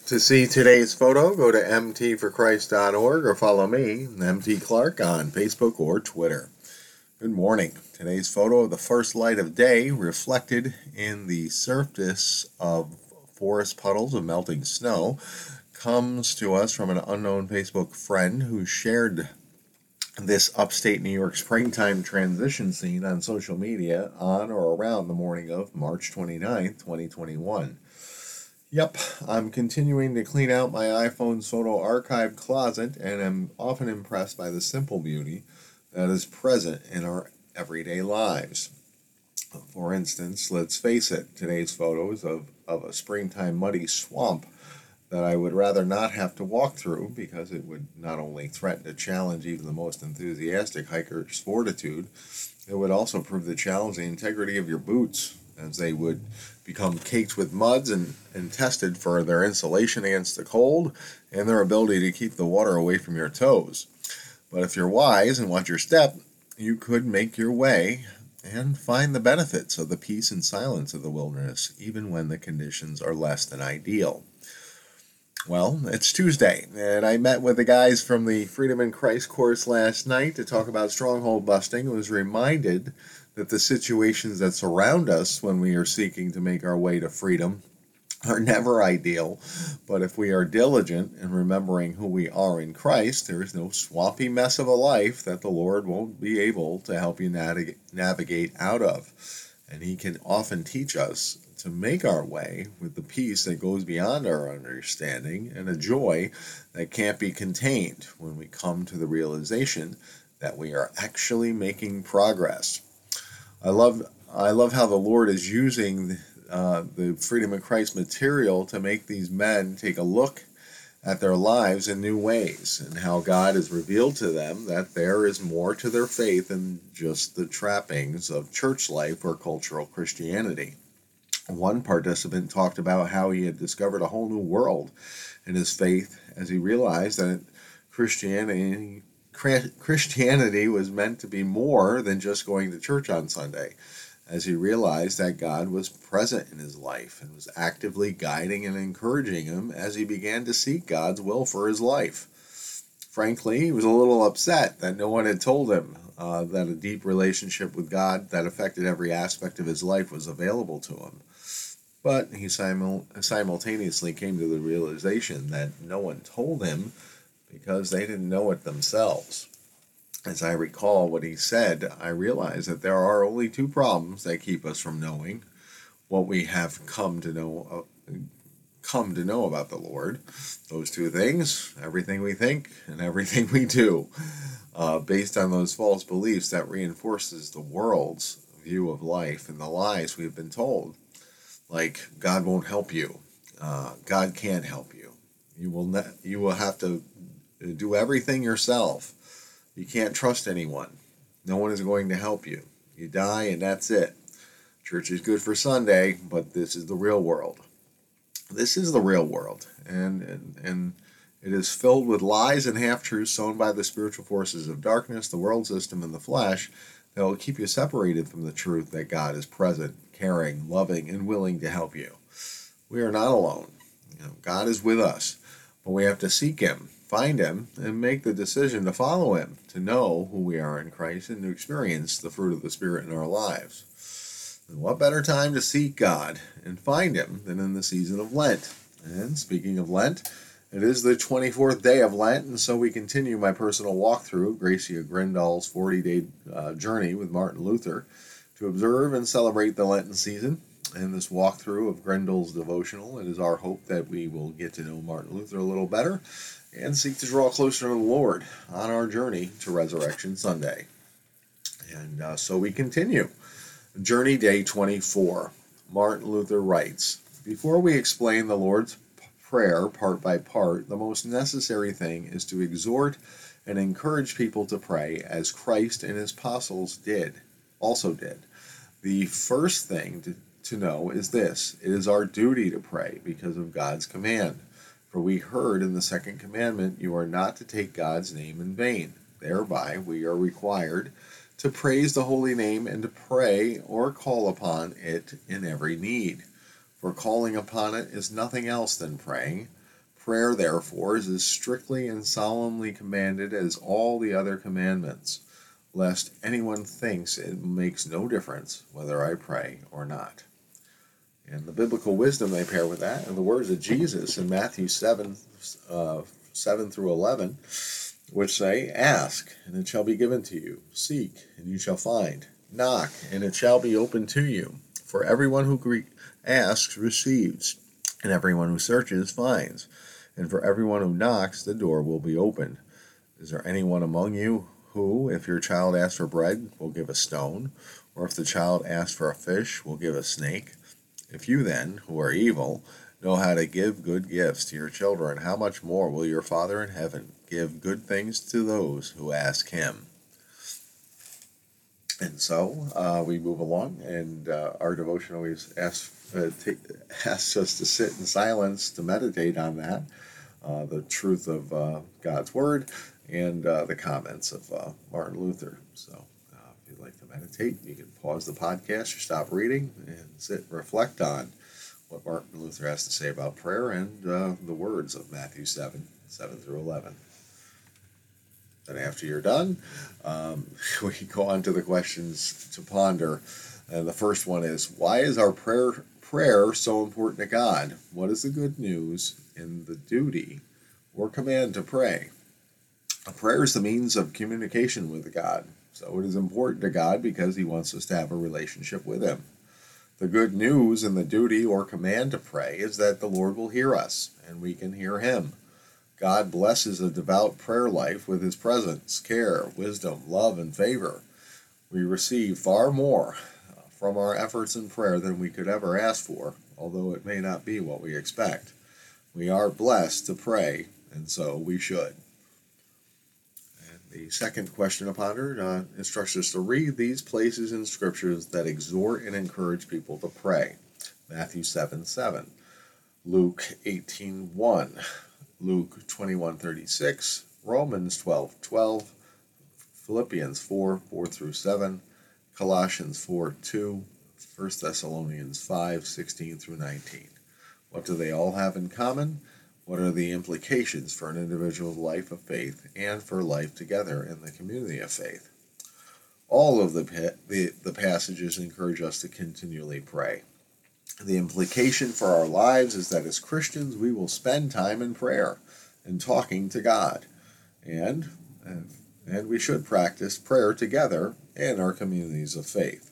To see today's photo, go to mtforchrist.org or follow me, MT Clark, on Facebook or Twitter. Good morning. Today's photo of the first light of day reflected in the surface of forest puddles of melting snow comes to us from an unknown Facebook friend who shared this upstate New York springtime transition scene on social media on or around the morning of March 29th, 2021. Yep, I'm continuing to clean out my iPhone's photo archive closet and am often impressed by the simple beauty that is present in our everyday lives. For instance, let's face it, today's photos of a springtime muddy swamp that I would rather not have to walk through because it would not only threaten to challenge even the most enthusiastic hiker's fortitude, it would also prove to challenge the integrity of your boots, as they would become caked with muds and tested for their insulation against the cold and their ability to keep the water away from your toes. But if you're wise and watch your step, you could make your way and find the benefits of the peace and silence of the wilderness, even when the conditions are less than ideal. Well, it's Tuesday, and I met with the guys from the Freedom in Christ course last night to talk about stronghold busting and was reminded that the situations that surround us when we are seeking to make our way to freedom are never ideal, but if we are diligent in remembering who we are in Christ, there is no swampy mess of a life that the Lord won't be able to help you navigate out of. And He can often teach us to make our way with the peace that goes beyond our understanding and a joy that can't be contained when we come to the realization that we are actually making progress. I love how the Lord is using the Freedom in Christ material to make these men take a look at their lives in new ways, and how God has revealed to them that there is more to their faith than just the trappings of church life or cultural Christianity. One participant talked about how he had discovered a whole new world in his faith as he realized that Christianity was meant to be more than just going to church on Sunday, as he realized that God was present in his life and was actively guiding and encouraging him as he began to seek God's will for his life. Frankly, he was a little upset that no one had told him that a deep relationship with God that affected every aspect of his life was available to him. But he simultaneously came to the realization that no one told him because they didn't know it themselves. As I recall what he said, I realized that there are only two problems that keep us from knowing what we have come to know about the Lord. Those two things: everything we think and everything we do, based on those false beliefs that reinforces the world's view of life and the lies we've been told. Like, God won't help you. God can't help you. You will have to do everything yourself. You can't trust anyone. No one is going to help you. You die and that's it. Church is good for Sunday, but this is the real world. This is the real world, and it is filled with lies and half-truths sown by the spiritual forces of darkness, the world system, and the flesh that will keep you separated from the truth that God is present, caring, loving, and willing to help you. We are not alone. God is with us, but we have to seek Him, find Him, and make the decision to follow Him, to know who we are in Christ, and to experience the fruit of the Spirit in our lives. And what better time to seek God and find Him than in the season of Lent? And speaking of Lent, it is the 24th day of Lent, and so we continue my personal walkthrough of Gracia Grindal's 40-day journey with Martin Luther to observe and celebrate the Lenten season. In this walkthrough of Grindal's devotional, it is our hope that we will get to know Martin Luther a little better and seek to draw closer to the Lord on our journey to Resurrection Sunday. And so we continue. Journey Day 24. Martin Luther writes, "Before we explain the Lord's Prayer part by part, the most necessary thing is to exhort and encourage people to pray as Christ and His apostles also did. The first thing to know is this: it is our duty to pray because of God's command. For we heard in the second commandment, you are not to take God's name in vain. Thereby we are required to praise the holy name and to pray or call upon it in every need. For calling upon it is nothing else than praying. Prayer, therefore, is as strictly and solemnly commanded as all the other commandments, lest anyone thinks it makes no difference whether I pray or not. And the biblical wisdom they pair with that, and the words of Jesus in Matthew 7, 7 through 11, which say, "Ask, and it shall be given to you. Seek, and you shall find. Knock, and it shall be opened to you. For everyone who asks receives, and everyone who searches finds. And for everyone who knocks, the door will be opened. Is there anyone among you who, if your child asks for bread, will give a stone? Or if the child asks for a fish, will give a snake? If you then, who are evil, know how to give good gifts to your children, how much more will your Father in heaven give good things to those who ask him?" And so we move along, and our devotion always asks us to sit in silence to meditate on that, the truth of God's Word, and the comments of Martin Luther. So if you'd like to meditate, you can pause the podcast or stop reading and sit and reflect on what Martin Luther has to say about prayer and the words of Matthew 7, 7 through 11. Then after you're done, we go on to the questions to ponder. And the first one is, why is our prayer so important to God? What is the good news in the duty or command to pray? A prayer is the means of communication with God. So it is important to God because he wants us to have a relationship with him. The good news in the duty or command to pray is that the Lord will hear us and we can hear him. God blesses a devout prayer life with his presence, care, wisdom, love, and favor. We receive far more from our efforts in prayer than we could ever ask for, although it may not be what we expect. We are blessed to pray, and so we should. And the second question to ponder instructs us to read these places in Scriptures that exhort and encourage people to pray. Matthew 7:7, Luke 18:1, Luke 21:36, Romans 12:12, Philippians 4:4 through 7, Colossians 4:2, 1 Thessalonians 5:16 through 19. What do they all have in common? What are the implications for an individual's life of faith and for life together in the community of faith? All of the passages encourage us to continually pray. The implication for our lives is that as Christians we will spend time in prayer and talking to God, and we should practice prayer together in our communities of faith.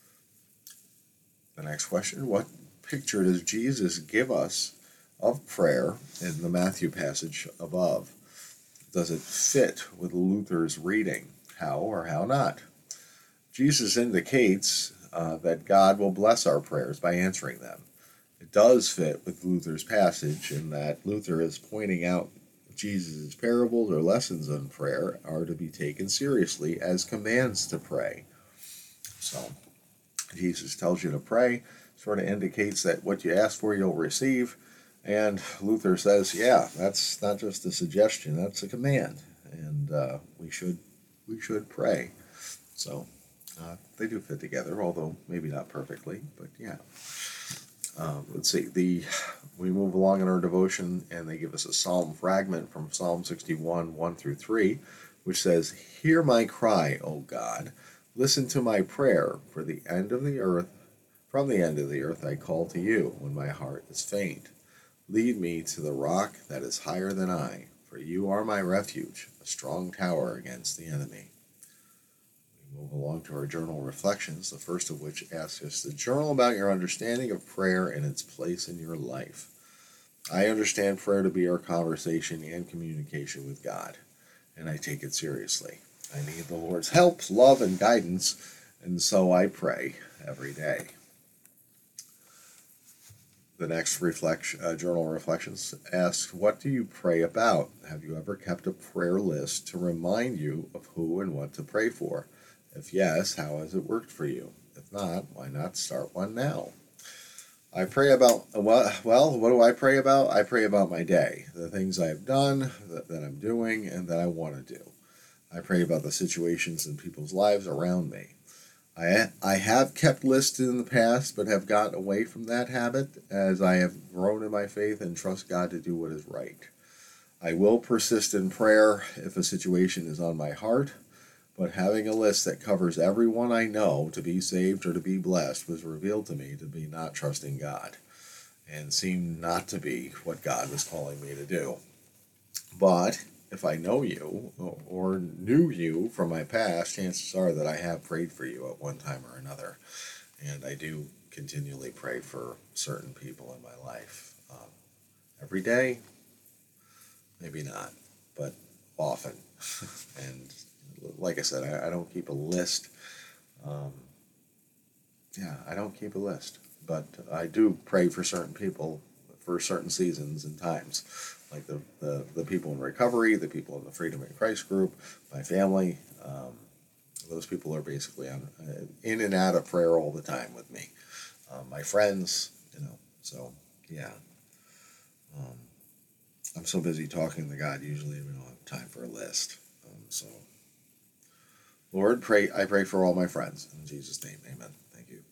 The next question, what picture does Jesus give us of prayer in the Matthew passage above? Does it fit with Luther's reading? How or how not? Jesus indicates that God will bless our prayers by answering them. It does fit with Luther's passage in that Luther is pointing out Jesus' parables or lessons on prayer are to be taken seriously as commands to pray. So, Jesus tells you to pray, sort of indicates that what you ask for you'll receive, and Luther says, yeah, that's not just a suggestion, that's a command, and we should pray. So, they do fit together, although maybe not perfectly, but yeah. Let's see, we move along in our devotion, and they give us a psalm fragment from Psalm 61, 1 through 3, which says, "Hear my cry, O God, listen to my prayer, from the end of the earth I call to you when my heart is faint. Lead me to the rock that is higher than I, for you are my refuge, a strong tower against the enemy." Move along to our journal reflections, the first of which asks us to journal about your understanding of prayer and its place in your life. I understand prayer to be our conversation and communication with God, and I take it seriously. I need the Lord's help, love, and guidance, and so I pray every day. The next journal reflections asks, what do you pray about? Have you ever kept a prayer list to remind you of who and what to pray for? If yes, how has it worked for you? If not, why not start one now? I pray about, what do I pray about? I pray about my day, the things I've done, that I'm doing, and that I want to do. I pray about the situations in people's lives around me. I have kept lists in the past, but have gotten away from that habit as I have grown in my faith and trust God to do what is right. I will persist in prayer if a situation is on my heart, but having a list that covers everyone I know to be saved or to be blessed was revealed to me to be not trusting God and seemed not to be what God was calling me to do. But if I know you or knew you from my past, chances are that I have prayed for you at one time or another. And I do continually pray for certain people in my life. Every day, maybe not, but often. And like I said, I don't keep a list. I don't keep a list. But I do pray for certain people for certain seasons and times, like the people in recovery, the people in the Freedom in Christ group, my family. Those people are basically in and out of prayer all the time with me. My friends, so yeah. I'm so busy talking to God, usually we don't have time for a list. So, Lord, I pray for all my friends. In Jesus' name, amen. Thank you.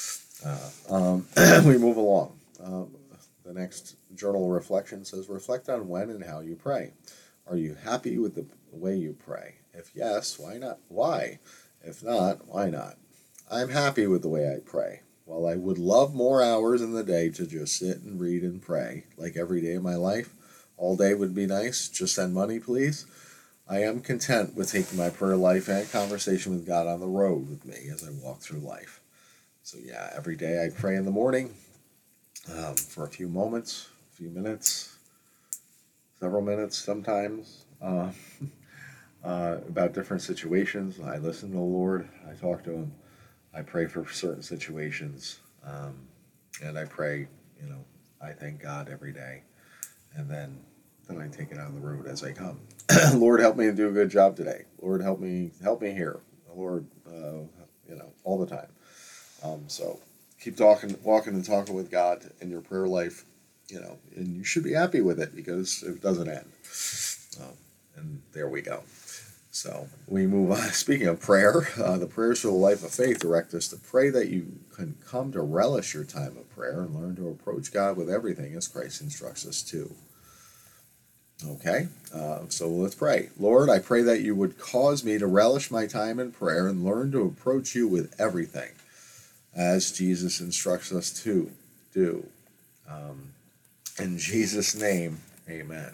We move along. The next journal reflection says, reflect on when and how you pray. Are you happy with the way you pray? If yes, why not? Why? If not, why not? I'm happy with the way I pray. While I would love more hours in the day to just sit and read and pray, like every day of my life, all day would be nice, just send money, please. I am content with taking my prayer life and conversation with God on the road with me as I walk through life. So yeah, every day I pray in the morning for a few moments, a few minutes, several minutes sometimes, about different situations. I listen to the Lord. I talk to Him. I pray for certain situations. And I pray, I thank God every day. And then I take it on the road as I come. Lord, help me to do a good job today. Lord, help me here. Lord, all the time. So keep walking and talking with God in your prayer life, and you should be happy with it because it doesn't end. And there we go. So we move on. Speaking of prayer, the prayers for the life of faith direct us to pray that you can come to relish your time of prayer and learn to approach God with everything as Christ instructs us to. Okay, so let's pray. Lord, I pray that you would cause me to relish my time in prayer and learn to approach you with everything as Jesus instructs us to do. In Jesus' name, amen.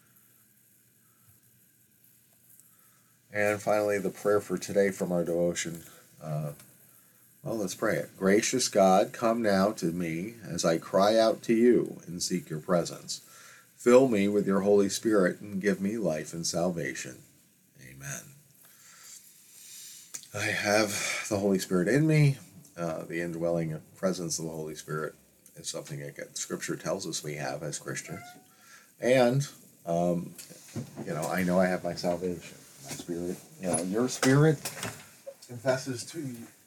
And finally, the prayer for today from our devotion. Let's pray it. Gracious God, come now to me as I cry out to you and seek your presence. Fill me with your Holy Spirit and give me life and salvation. Amen. I have the Holy Spirit in me. The indwelling presence of the Holy Spirit is something that Scripture tells us we have as Christians. And, I know I have my salvation. My spirit, your spirit confesses to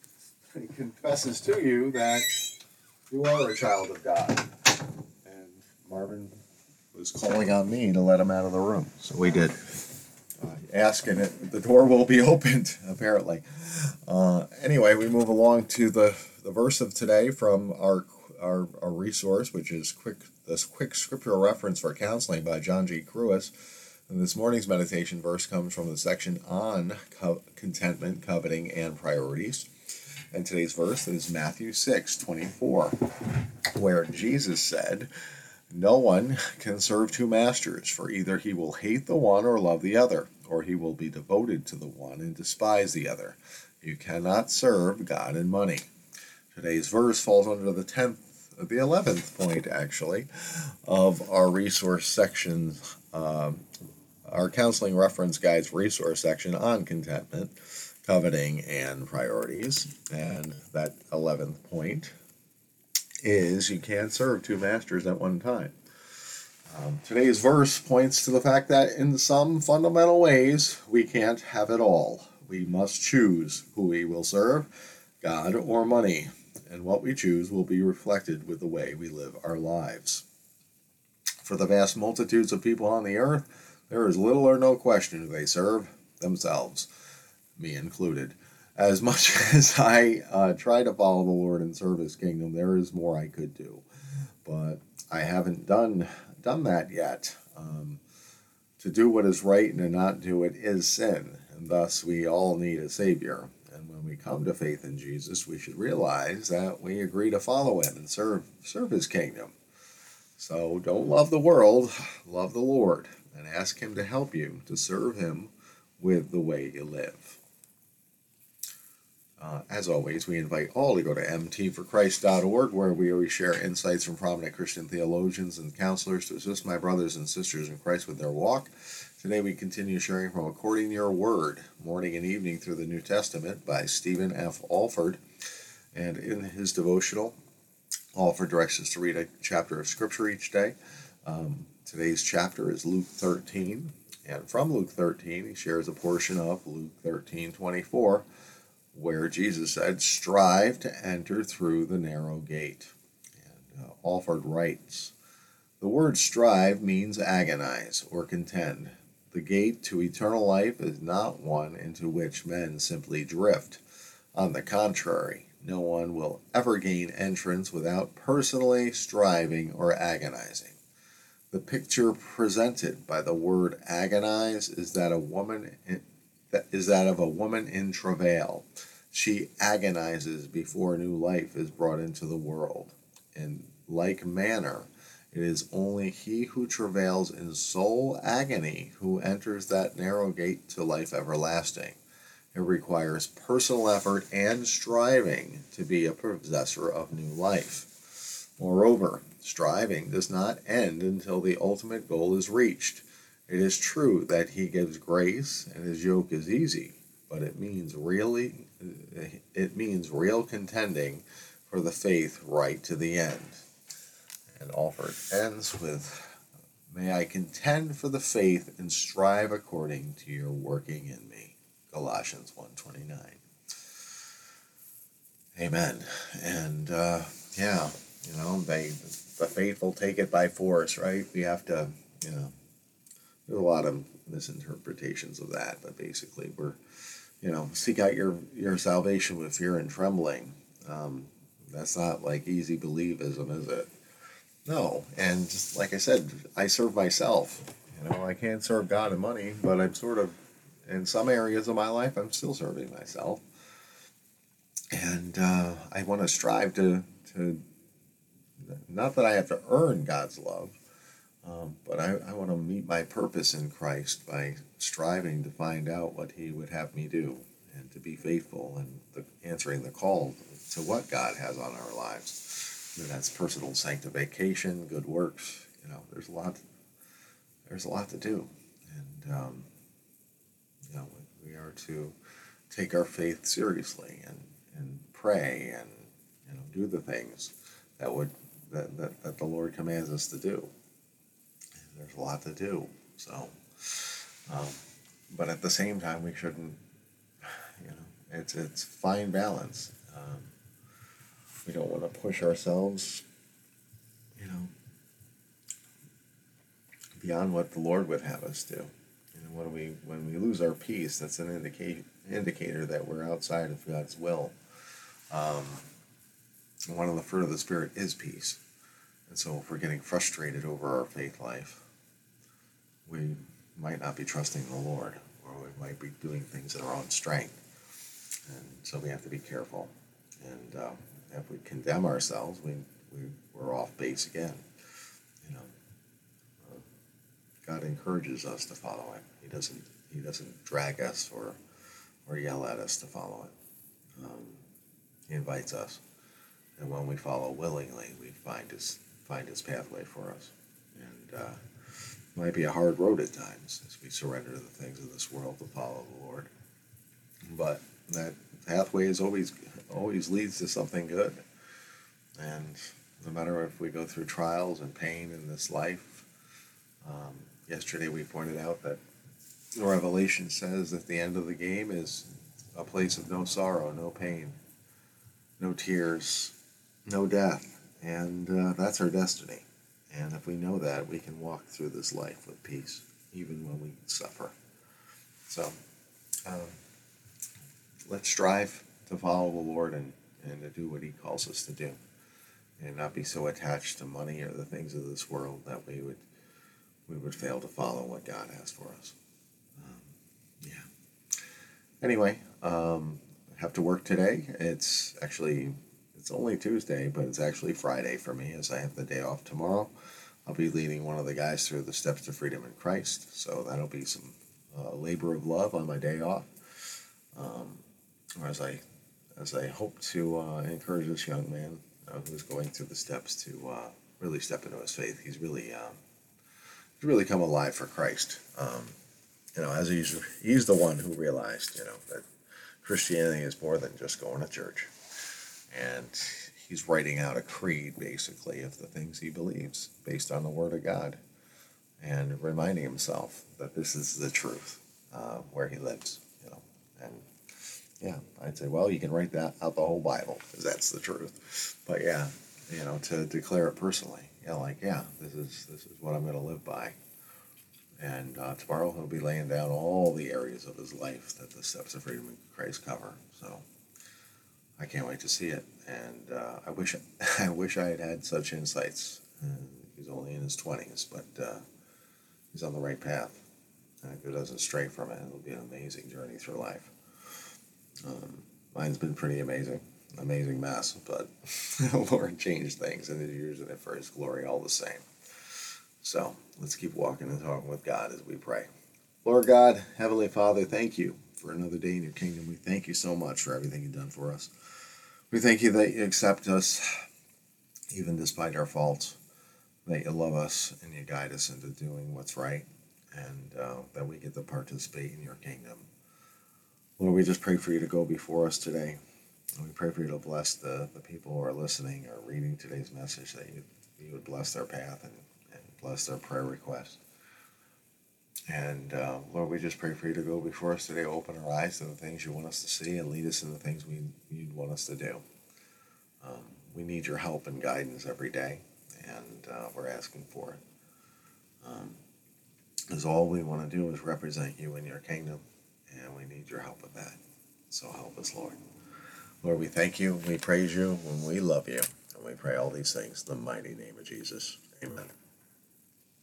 you that you are a child of God. And Marvin was calling on me to let him out of the room, so we did. Asking it, the door will be opened, apparently. Anyway, we move along to the verse of today from our resource, which is this quick scriptural reference for counseling by John G. Cruis. And this morning's meditation verse comes from the section on contentment, coveting, and priorities. And today's verse is Matthew 6:24, where Jesus said, "No one can serve two masters, for either he will hate the one or love the other, or he will be devoted to the one and despise the other. You cannot serve God and money." Today's verse falls under the 11th point, actually, of our resource section, our Counseling Reference Guide's resource section on contentment, coveting, and priorities. And that 11th point is you can't serve two masters at one time. Today's verse points to the fact that in some fundamental ways, we can't have it all. We must choose who we will serve, God or money, and what we choose will be reflected with the way we live our lives. For the vast multitudes of people on the earth, there is little or no question who they serve, themselves, me included. as much as I try to follow the Lord and serve His kingdom, there is more I could do, but I haven't done that yet. To do what is right and to not do it is sin, and thus we all need a Savior. And when we come to faith in Jesus, we should realize that we agree to follow Him and serve His kingdom. So don't love the world, love the Lord, and ask Him to help you to serve Him with the way you live. As always, we invite all to go to mtforchrist.org, where we always share insights from prominent Christian theologians and counselors to assist my brothers and sisters in Christ with their walk. Today we continue sharing from According to Your Word, Morning and Evening Through the New Testament by Stephen F. Alford. And in his devotional, Alford directs us to read a chapter of Scripture each day. Today's chapter is Luke 13, and from Luke 13 he shares a portion of Luke 13:24, where Jesus said, "Strive to enter through the narrow gate." And Alford writes, "The word strive means agonize or contend. The gate to eternal life is not one into which men simply drift. On the contrary, no one will ever gain entrance without personally striving or agonizing. The picture presented by the word agonize is that of a woman in travail. She agonizes before new life is brought into the world. In like manner, it is only he who travails in soul agony who enters that narrow gate to life everlasting. It requires personal effort and striving to be a possessor of new life. Moreover, striving does not end until the ultimate goal is reached. It is true that He gives grace and His yoke is easy, but it means real contending for the faith right to the end." And Alford ends with, "May I contend for the faith and strive according to your working in me." Colossians 1:29. Amen. And the faithful take it by force, right? We have to, there's a lot of misinterpretations of that, but basically we're, seek out your salvation with fear and trembling. That's not like easy believism, is it? No. And just like I said, I serve myself. I can't serve God and money, but I'm sort of, in some areas of my life, I'm still serving myself. And I want to strive to, not that I have to earn God's love, but I want to meet my purpose in Christ by striving to find out what He would have me do and to be faithful and answering the call to what God has on our lives. And that's personal sanctification, good works. There's a lot to do. And, we are to take our faith seriously and pray and do the things that the Lord commands us to do. And there's a lot to do. So, but at the same time, we shouldn't. It's fine balance. We don't want to push ourselves, beyond what the Lord would have us do. When we lose our peace, that's an indicator that we're outside of God's will. One of the fruit of the Spirit is peace. And so if we're getting frustrated over our faith life, we might not be trusting the Lord, or we might be doing things in our own strength. And so we have to be careful. And if we condemn ourselves, we're off base again. God encourages us to follow Him. He doesn't drag us or yell at us to follow it. He invites us, and when we follow willingly, we find His pathway for us. And it might be a hard road at times as we surrender the things of this world to follow the Lord. But that pathway is always leads to something good. And no matter if we go through trials and pain in this life, yesterday we pointed out that the Revelation says that the end of the game is a place of no sorrow, no pain, no tears, no death. And that's our destiny. And if we know that, we can walk through this life with peace, even when we suffer. So, let's strive to follow the Lord and to do what He calls us to do, and not be so attached to money or the things of this world that we would fail to follow what God has for us. Yeah. Anyway, I have to work today. It's only Tuesday, but it's actually Friday for me, as I have the day off tomorrow. I'll be leading one of the guys through the steps to freedom in Christ, so that'll be some labor of love on my day off. As I hope to encourage this young man who's going through the steps to really step into his faith. He's really come alive for Christ. As he's the one who realized, that Christianity is more than just going to church, and he's writing out a creed basically of the things he believes based on the Word of God, and reminding himself that this is the truth where he lives. And yeah, I'd say, well, you can write that out the whole Bible because that's the truth. But yeah, to declare it personally, this is what I'm going to live by. And tomorrow he'll be laying down all the areas of his life that the steps of freedom in Christ cover. So I can't wait to see it. And I wish I had such insights. He's only in his 20s, but he's on the right path. And if he doesn't stray from it, it'll be an amazing journey through life. Mine's been pretty amazing mess, but the Lord changed things and is using it for His glory all the same. So let's keep walking and talking with God as we pray. Lord God, Heavenly Father, thank you for another day in your kingdom. We thank you so much for everything you've done for us. We thank you that you accept us even despite our faults, that you love us and you guide us into doing what's right, and that we get to participate in your kingdom. Lord, we just pray for you to go before us today. And we pray for you to bless the people who are listening or reading today's message, that you would bless their path and bless their prayer requests. And Lord, we just pray for you to go before us today, open our eyes to the things you want us to see, and lead us in the things you'd want us to do. We need your help and guidance every day, and we're asking for it. Because all we want to do is represent you in your kingdom, and we need your help with that. So help us, Lord. Lord, we thank you, we praise you, and we love you. And we pray all these things in the mighty name of Jesus. Amen.